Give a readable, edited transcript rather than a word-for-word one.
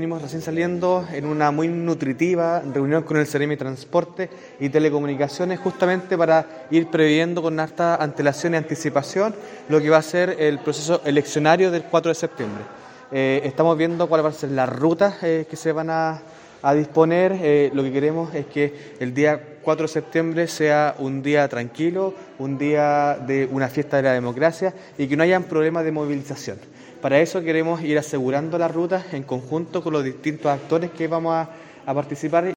venimos recién saliendo en una muy nutritiva reunión con el Ceremi Transporte y Telecomunicaciones, justamente para ir previendo con harta antelación y anticipación lo que va a ser el proceso eleccionario del 4 de septiembre. Estamos viendo cuáles van a ser las rutas que se van a disponer. Lo que queremos es que el día 4 de septiembre sea un día tranquilo, un día de una fiesta de la democracia y que no hayan problemas de movilización. Para eso queremos ir asegurando las rutas en conjunto con los distintos actores que vamos a participar.